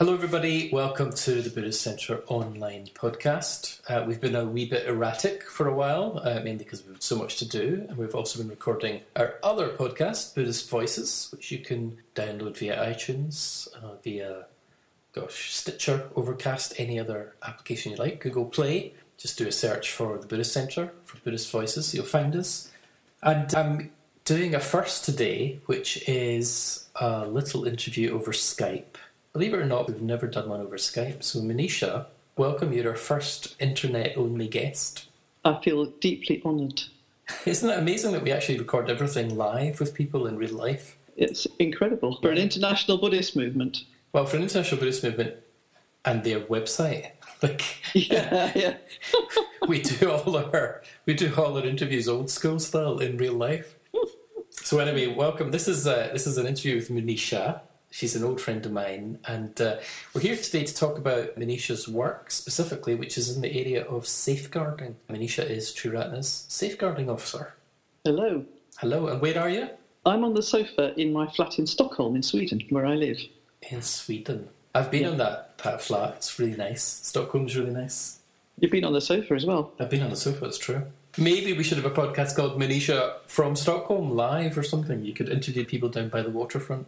Hello everybody, welcome to the Buddhist Centre online podcast. We've been a wee bit erratic for a while, mainly because we've had so much to do, and we've also been recording our other podcast, Buddhist Voices, which you can download via iTunes, via Stitcher, Overcast, any other application you like, Google Play. Just do a search for the Buddhist Centre, for Buddhist Voices, you'll find us. And I'm doing a first today, which is a little interview over Skype. Believe it or not, we've never done one over Skype. So Manisha, welcome. You're our first internet-only guest. I feel deeply honoured. Isn't it amazing that we actually record everything live with people in real life? It's incredible. For an international Buddhist movement. Well, for an international Buddhist movement and their website. Yeah. we do all our interviews old school style in real life. So anyway, welcome. This is an interview with Manisha. She's an old friend of mine, and we're here today to talk about Manisha's work specifically, which is in the area of safeguarding. Manisha is Triratna's safeguarding officer. Hello. Hello, and where are you? I'm on the sofa in my flat in Stockholm, in Sweden, where I live. In Sweden. I've been on that flat. It's really nice. Stockholm's really nice. You've been on the sofa as well. I've been on the sofa, it's true. Maybe we should have a podcast called Manisha from Stockholm Live or something. You could interview people down by the waterfront.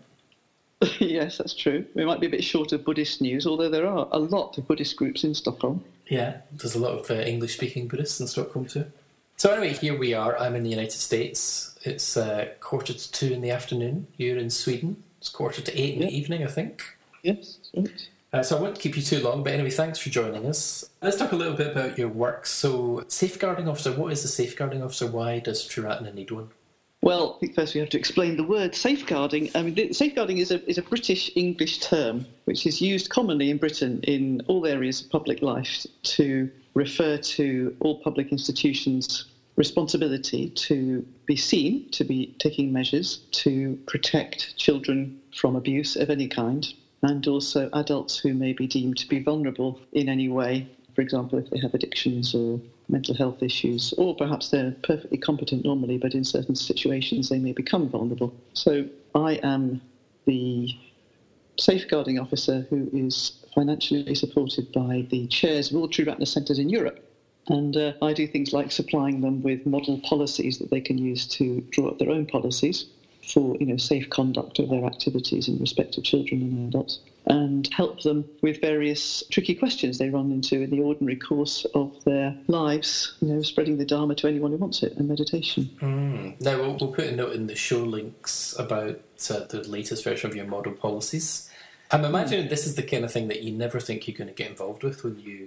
Yes, that's true. We might be a bit short of Buddhist news, although there are a lot of Buddhist groups in Stockholm. Yeah, there's a lot of English-speaking Buddhists in Stockholm too. So anyway, here we are. I'm in the United States. It's 2:45 in the afternoon. You're in Sweden. It's 7:45 in the evening, I think. Yes, right. So I won't keep you too long, but anyway, thanks for joining us. Let's talk a little bit about your work. So, safeguarding officer, what is a safeguarding officer? Why does Triratna need one? Well, I think first we have to explain the word safeguarding. I mean, safeguarding is a British English term which is used commonly in Britain in all areas of public life to refer to all public institutions' responsibility to be seen, to be taking measures to protect children from abuse of any kind, and also adults who may be deemed to be vulnerable in any way, for example, if they have addictions or mental health issues, or perhaps they're perfectly competent normally, but in certain situations they may become vulnerable. So I am the safeguarding officer who is financially supported by the chairs of all Triratna centres in Europe. And I do things like supplying them with model policies that they can use to draw up their own policies for, safe conduct of their activities in respect of children and adults, and help them with various tricky questions they run into in the ordinary course of their lives, spreading the Dharma to anyone who wants it, and meditation. Now, we'll put a note in the show links about the latest version of your model policies. I'm imagining this is the kind of thing that you never think you're going to get involved with when you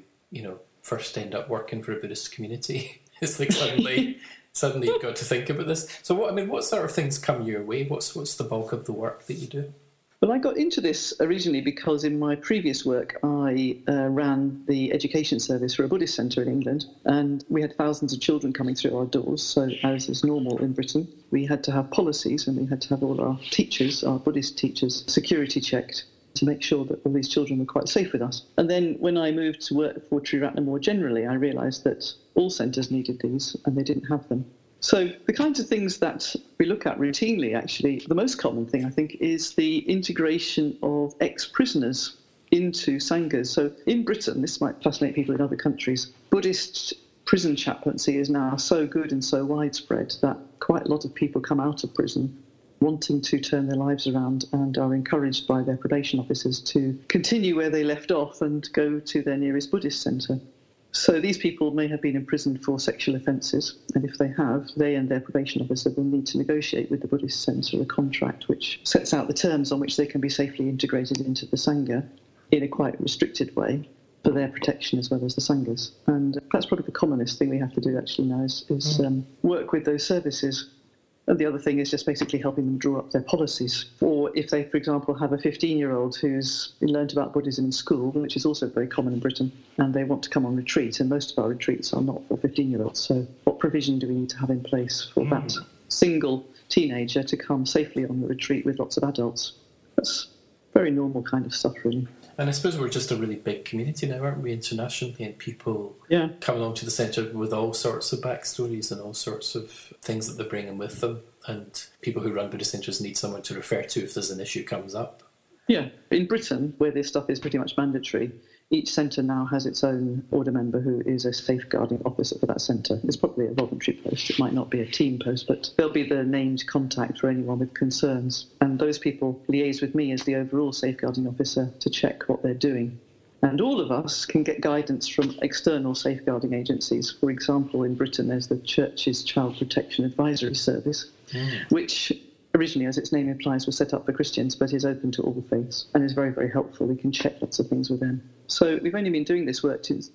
first end up working for a Buddhist community. It's like suddenly you've got to think about this. So what sort of things come your way? What's the bulk of the work that you do? Well, I got into this originally because in my previous work I ran the education service for a Buddhist centre in England, and we had thousands of children coming through our doors, so as is normal in Britain, we had to have policies and we had to have all our teachers, our Buddhist teachers, security checked to make sure that all these children were quite safe with us. And then when I moved to work for Triratna more generally, I realised that all centres needed these and they didn't have them. So the kinds of things that we look at routinely, actually, the most common thing, I think, is the integration of ex-prisoners into sanghas. So in Britain, this might fascinate people in other countries, Buddhist prison chaplaincy is now so good and so widespread that quite a lot of people come out of prison wanting to turn their lives around and are encouraged by their probation officers to continue where they left off and go to their nearest Buddhist centre. So these people may have been imprisoned for sexual offences, and if they have, they and their probation officer will need to negotiate with the Buddhist centre a contract which sets out the terms on which they can be safely integrated into the Sangha in a quite restricted way for their protection as well as the Sanghas. And that's probably the commonest thing we have to do actually now is work with those services. And the other thing is just basically helping them draw up their policies. Or if they, for example, have a 15-year-old who's learned about Buddhism in school, which is also very common in Britain, and they want to come on retreat, and most of our retreats are not for 15-year-olds. So what provision do we need to have in place for that single teenager to come safely on the retreat with lots of adults? That's very normal kind of stuff, really. And I suppose we're just a really big community now, aren't we, internationally, and people come along to the centre with all sorts of backstories and all sorts of things that they're bringing with them, and people who run Buddhist centres need someone to refer to if there's an issue comes up. Yeah. In Britain, where this stuff is pretty much mandatory, each centre now has its own order member who is a safeguarding officer for that centre. It's probably a voluntary post. It might not be a team post, but they'll be the named contact for anyone with concerns. And those people liaise with me as the overall safeguarding officer to check what they're doing. And all of us can get guidance from external safeguarding agencies. For example, in Britain, there's the Church's Child Protection Advisory Service, which originally, as its name implies, was set up for Christians, but is open to all faiths and is very, very helpful. We can check lots of things with them. So we've only been doing this work since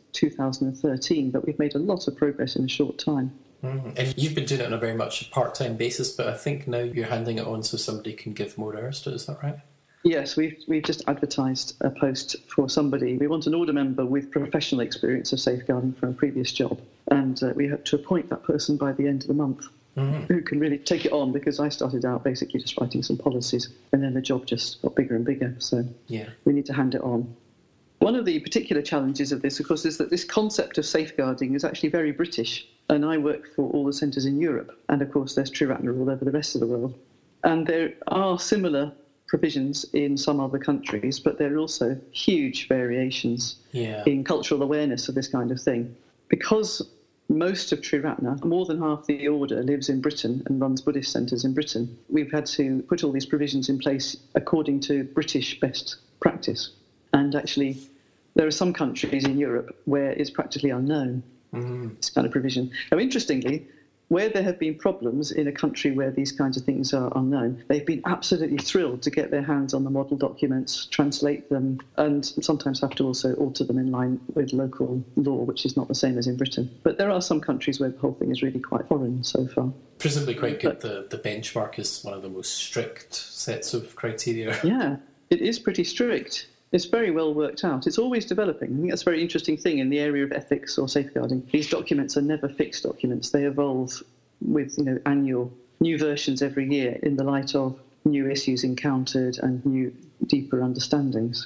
2013, but we've made a lot of progress in a short time. And you've been doing it on a very much part-time basis, but I think now you're handing it on so somebody can give more hours to it. Is that right? Yes, we've just advertised a post for somebody. We want an order member with professional experience of safeguarding from a previous job, and we hope to appoint that person by the end of the month. Who can really take it on, because I started out basically just writing some policies, and then the job just got bigger and bigger, so we need to hand it on. One of the particular challenges of this, of course, is that this concept of safeguarding is actually very British, and I work for all the centres in Europe, and of course there's Triratna all over the rest of the world. And there are similar provisions in some other countries, but there are also huge variations in cultural awareness of this kind of thing. Because most of Triratna, more than half the order, lives in Britain and runs Buddhist centres in Britain, we've had to put all these provisions in place according to British best practice. And actually, there are some countries in Europe where it's practically unknown, this kind of provision. Now, interestingly, where there have been problems in a country where these kinds of things are unknown, they've been absolutely thrilled to get their hands on the model documents, translate them, and sometimes have to also alter them in line with local law, which is not the same as in Britain. But there are some countries where the whole thing is really quite foreign so far. Presumably quite good. The benchmark is one of the most strict sets of criteria. Yeah, it is pretty strict. It's very well worked out. It's always developing. I think that's a very interesting thing in the area of ethics or safeguarding. These documents are never fixed documents. They evolve with annual new versions every year in the light of new issues encountered and new deeper understandings,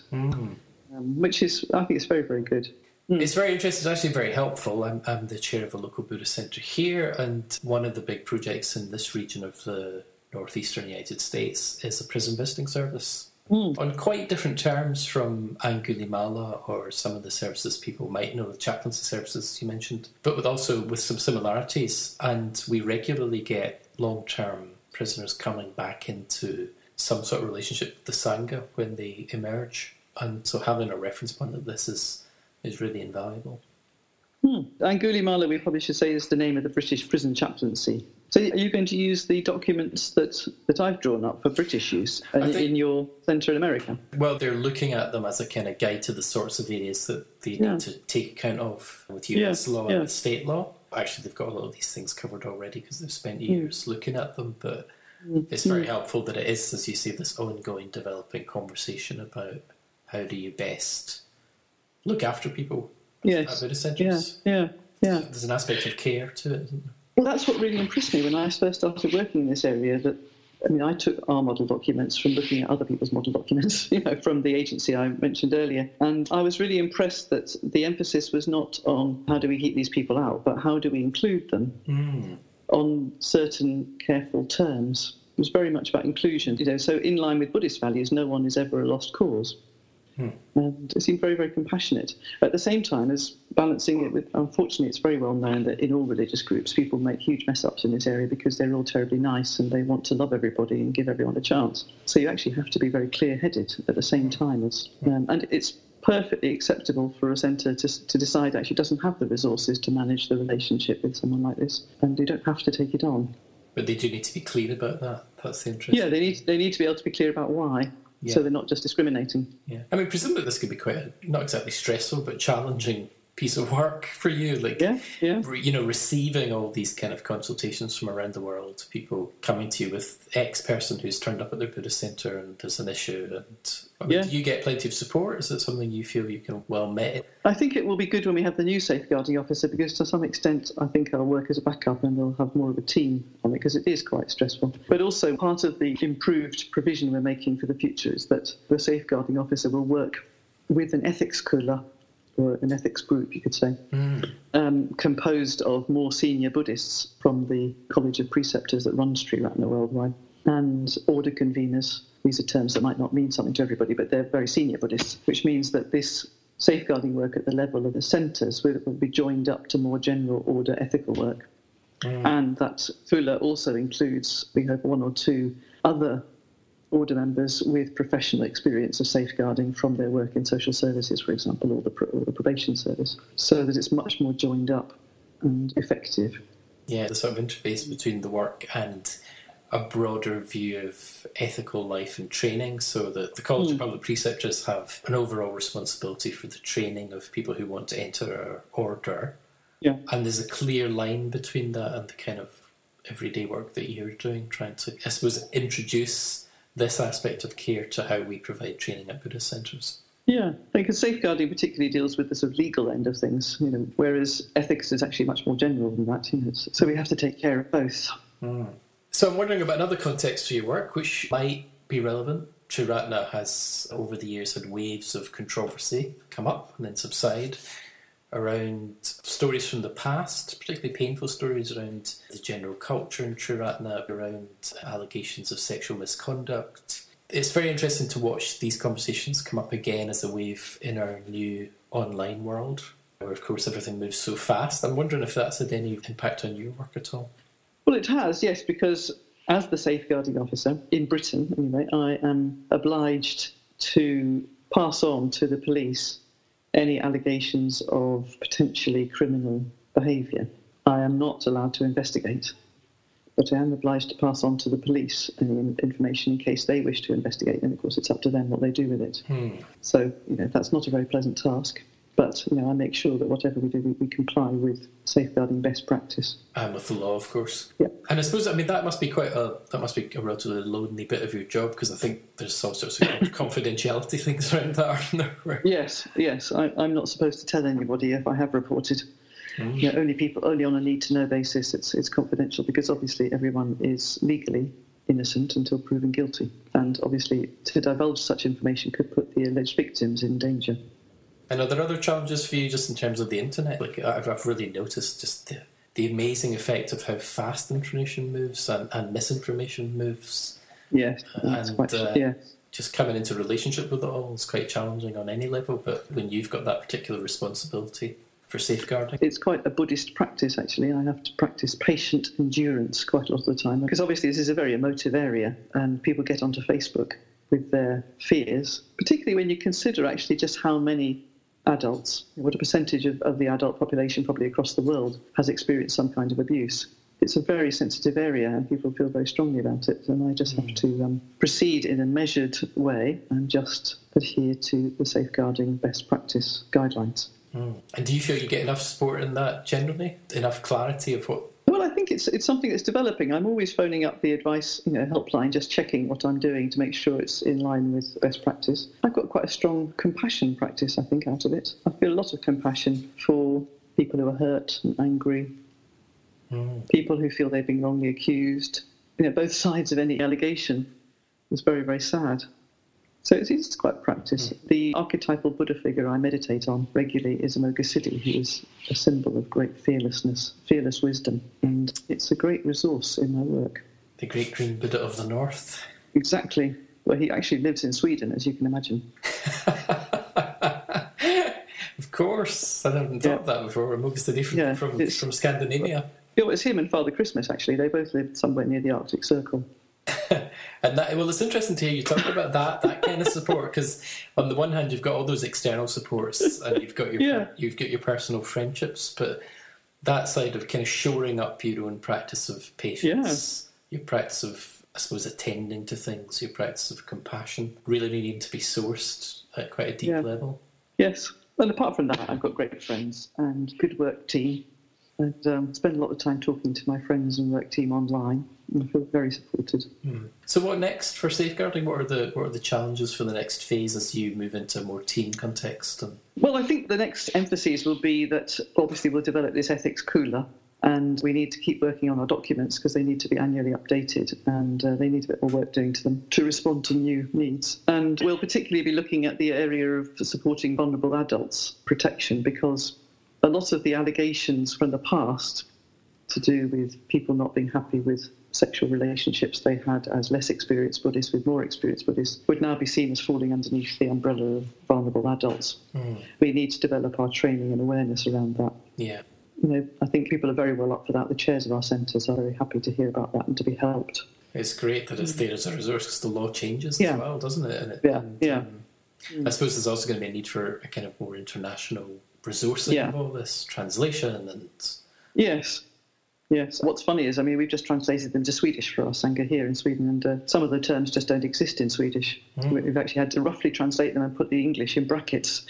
which is, I think, it's very, very good. It's very interesting. It's actually very helpful. I'm the chair of a local Buddhist centre here, and one of the big projects in this region of the northeastern United States is a prison visiting service. On quite different terms from Angulimala or some of the services people might know, the chaplaincy services you mentioned, but with some similarities. And we regularly get long-term prisoners coming back into some sort of relationship with the Sangha when they emerge. And so having a reference point like this is really invaluable. Angulimala, we probably should say, is the name of the British prison chaplaincy. So are you going to use the documents that I've drawn up for British use in your centre in America? Well, they're looking at them as a kind of guide to the sorts of areas that they need to take account of with US law and with state law. Actually, they've got a lot of these things covered already because they've spent years looking at them, but it's very helpful that it is, as you say, this ongoing developing conversation about how do you best look after people at Buddhist centres. Yeah. So there's an aspect of care to it, isn't there? Well, that's what really impressed me when I first started working in this area. I took our model documents from looking at other people's model documents, from the agency I mentioned earlier. And I was really impressed that the emphasis was not on how do we keep these people out, but how do we include them on certain careful terms. It was very much about inclusion. So in line with Buddhist values, no one is ever a lost cause. And it seemed very, very compassionate. At the same time as balancing it with, unfortunately, it's very well known that in all religious groups, people make huge mess-ups in this area because they're all terribly nice and they want to love everybody and give everyone a chance. So you actually have to be very clear-headed at the same time as... and it's perfectly acceptable for a centre to decide actually doesn't have the resources to manage the relationship with someone like this, and they don't have to take it on. But they do need to be clear about that. That's interesting. Yeah, they need to be able to be clear about why. Yeah. So they're not just discriminating. Yeah, presumably this could be quite not exactly stressful, but challenging piece of work for you. Receiving all these kind of consultations from around the world, people coming to you with X person who's turned up at their Buddhist centre and there's an issue. And do you get plenty of support? Is it something you feel you can well met? I think it will be good when we have the new safeguarding officer, because to some extent I think I'll work as a backup and they'll have more of a team on it, because it is quite stressful. But also part of the improved provision we're making for the future is that the safeguarding officer will work with an ethics kula, or an ethics group, you could say, composed of more senior Buddhists from the College of Preceptors that runs Triratna worldwide, and order conveners These are terms that might not mean something to everybody, but they're very senior Buddhists, which means that this safeguarding work at the level of the centres will be joined up to more general order ethical work. And that Phula also includes, we hope, 1 or 2 other order members with professional experience of safeguarding from their work in social services, for example, or the probation service, so that it's much more joined up and effective. Yeah, the sort of interface between the work and a broader view of ethical life and training, so that the College of Public Preceptors have an overall responsibility for the training of people who want to enter our order. Yeah. And there's a clear line between that and the kind of everyday work that you're doing, trying to, I suppose, introduce this aspect of care to how we provide training at Buddhist centres. Yeah, because safeguarding particularly deals with the sort of legal end of things, whereas ethics is actually much more general than that. So we have to take care of both. So I'm wondering about another context for your work, which might be relevant. Triratna has, over the years, had waves of controversy come up and then subside around stories from the past, particularly painful stories around the general culture in Triratna, around allegations of sexual misconduct. It's very interesting to watch these conversations come up again as a wave in our new online world, where, of course, everything moves so fast. I'm wondering if that's had any impact on your work at all. Well, it has, yes, because as the safeguarding officer, in Britain anyway, I am obliged to pass on to the police any allegations of potentially criminal behaviour. I am not allowed to investigate, but I am obliged to pass on to the police any information in case they wish to investigate, and of course it's up to them what they do with it. So, that's not a very pleasant task. But, I make sure that whatever we do, we comply with safeguarding best practice. And with the law, of course. Yeah. And I suppose, that must be a relatively lonely bit of your job, because I think there's all sorts of confidentiality things around that, aren't there? Yes. I'm not supposed to tell anybody if I have reported. Only on a need-to-know basis, it's confidential, because obviously everyone is legally innocent until proven guilty. And obviously to divulge such information could put the alleged victims in danger. And are there other challenges for you just in terms of the internet? Like, I've really noticed just the amazing effect of how fast information moves and misinformation moves. Yes, just coming into relationship with it all is quite challenging on any level, but when you've got that particular responsibility for safeguarding. It's quite a Buddhist practice, actually. I have to practice patient endurance quite a lot of the time, because obviously this is a very emotive area, and people get onto Facebook with their fears, particularly when you consider actually just how many adults, what a percentage of the adult population probably across the world has experienced some kind of abuse. It's a very sensitive area and people feel very strongly about it, and I just have to proceed in a measured way and just adhere to the safeguarding best practice guidelines. And do you feel you get enough support in that generally? Enough clarity of what? Well, I think it's something that's developing. I'm always phoning up the advice helpline, just checking what I'm doing to make sure it's in line with best practice. I've got quite a strong compassion practice, I think, out of it. I feel a lot of compassion for people who are hurt and angry, people who feel they've been wrongly accused. Both sides of any allegation is very, very sad. So it's quite practice. The archetypal Buddha figure I meditate on regularly is Amoghasiddhi, who is a symbol of great fearlessness, fearless wisdom, and it's a great resource in my work. The great green Buddha of the North. Exactly. Well, he actually lives in Sweden, as you can imagine. Of course. I haven't thought of that before. Amoghasiddhi from Scandinavia. Yeah, it's him and Father Christmas, actually. They both lived somewhere near the Arctic Circle. And it's interesting to hear you talk about that kind of support, because on the one hand you've got all those external supports and you've got your personal friendships, but that side of kind of shoring up your own practice of patience, your practice of, I suppose, attending to things, your practice of compassion, really needing to be sourced at quite a deep level. Yes, and apart from that, I've got great friends and good work team, and spend a lot of time talking to my friends and work team online. And I feel very supported. So what next for safeguarding? What are the challenges for the next phase as you move into a more team context? Well, I think the next emphasis will be that obviously we'll develop this ethics cooler, and we need to keep working on our documents because they need to be annually updated, and they need a bit more work doing to them to respond to new needs. And we'll particularly be looking at the area of supporting vulnerable adults protection, because a lot of the allegations from the past to do with people not being happy with sexual relationships they had as less experienced Buddhists with more experienced Buddhists would now be seen as falling underneath the umbrella of vulnerable adults. We need to develop our training and awareness around that. Yeah. I think people are very well up for that. The chairs of our centres are very happy to hear about that and to be helped. It's great that it's there as a resource because the law changes as well, doesn't it? I suppose there's also going to be a need for a kind of more international resourcing of all this translation and... Yes. What's funny is, we've just translated them to Swedish for our Sangha here in Sweden, and some of the terms just don't exist in Swedish. We've actually had to roughly translate them and put the English in brackets.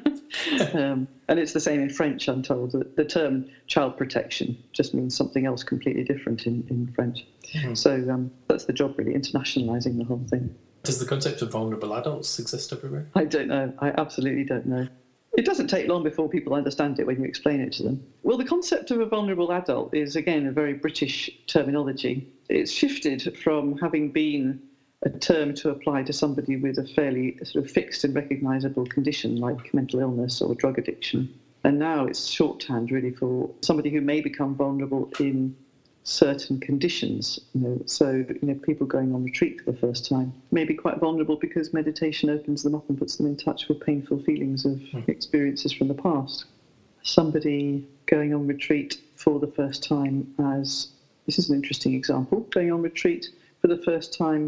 And it's the same in French, I'm told. The term child protection just means something else completely different in French. So that's the job, really, internationalising the whole thing. Does the concept of vulnerable adults exist everywhere? I don't know. I absolutely don't know. It doesn't take long before people understand it when you explain it to them. Well, the concept of a vulnerable adult is, again, a very British terminology. It's shifted from having been a term to apply to somebody with a fairly sort of fixed and recognisable condition like mental illness or drug addiction. And now it's shorthand, really, for somebody who may become vulnerable in certain conditions. So people going on retreat for the first time may be quite vulnerable because meditation opens them up and puts them in touch with painful feelings of experiences from the past. Somebody going on retreat for the first time as, this is an interesting example, going on retreat for the first time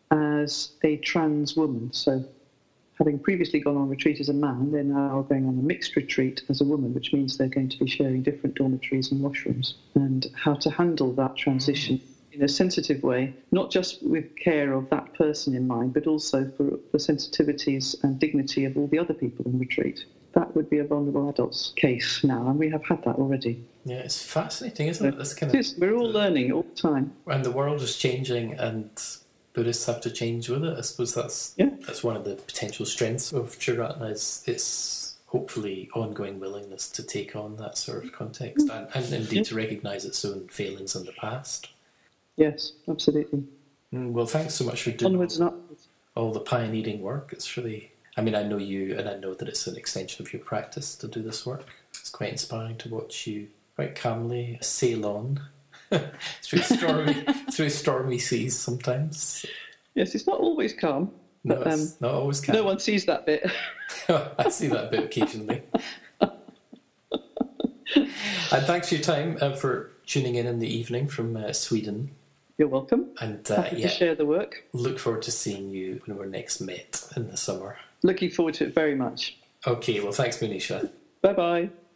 as a trans woman. So having previously gone on retreat as a man, they're now going on a mixed retreat as a woman, which means they're going to be sharing different dormitories and washrooms, and how to handle that transition in a sensitive way, not just with care of that person in mind, but also for the sensitivities and dignity of all the other people in retreat. That would be a vulnerable adult's case now, and we have had that already. Yeah, it's fascinating, isn't it? This kind of, we're all learning all the time. And the world is changing, and Buddhists have to change with it. I suppose that's one of the potential strengths of Triratna is its hopefully ongoing willingness to take on that sort of context and indeed to recognise its own failings in the past. Yes, absolutely. Well, thanks so much for doing onwards and upwards. All the pioneering work. It's really, I know you, and I know that it's an extension of your practice to do this work. It's quite inspiring to watch you quite calmly sail on through stormy seas sometimes. Yes, it's not always calm. No, it's not always calm. No one sees that bit. I see that bit occasionally. And thanks for your time, for tuning in the evening from Sweden. You're welcome. And happy to share the work. Look forward to seeing you when we're next met in the summer. Looking forward to it very much. Okay, well, thanks, Manisha. Bye-bye.